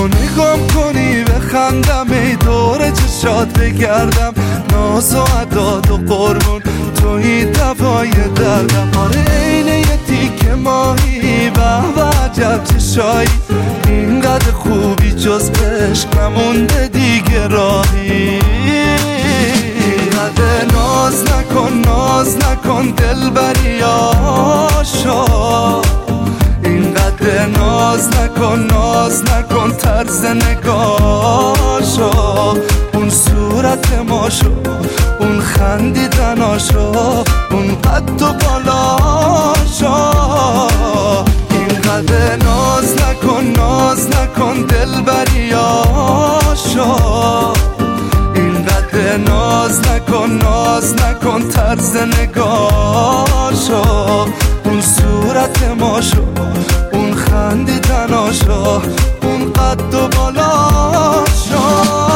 تو نگام کنی بخندم، ای دور چشات بگردم، ناز و عداد و قربون توی دوای دردم. آره عین یه تیکه ماهی به عجب چشایی، اینقدر خوبی جز عشق نمونده دیگه راهی. اینقدر ناز نکن دلبری آشا، اینقدر ناز نکن طرز نگاشو، اون صورت ماشو، اون خندیدناشو، اون قد و بالاشو. اینقدر ناز نکن دلبری آشا، اینقدر ناز نکن طرز نگاشو، اون صورت ماشو، اون خندیدناشو، اون قد و بالاشو.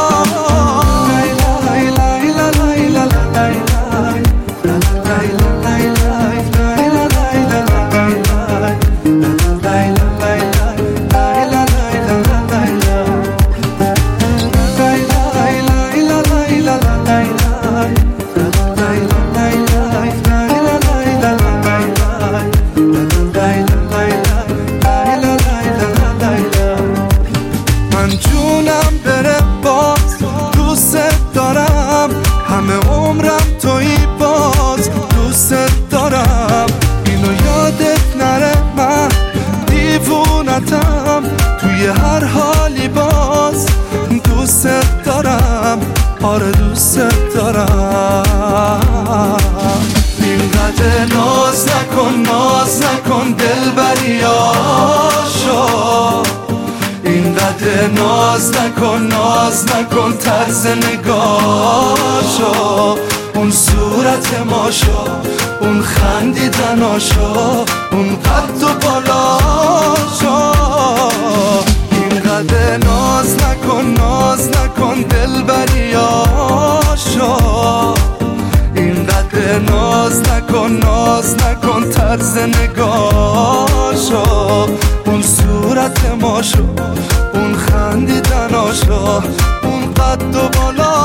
من جونم بره باز دوست دارم، همه عمرم توی باز دوست دارم. اینو یادت نره من دیوونتم، توی هر حالی باز دوست دارم، آره دوست دارم. اینقدر ناز نکن دلبری آشا، اینقدر ناز نکن طرز نگاشو، اون صورت ماشو، اون خندیدناشو، اون قد و بالاشو. اینقدر ناز نکن دلبری آشا، اینقدر ناز نکن طرز نگاشو، اون صورت ماشو، اون خندیدناشو، اون قد و بالا.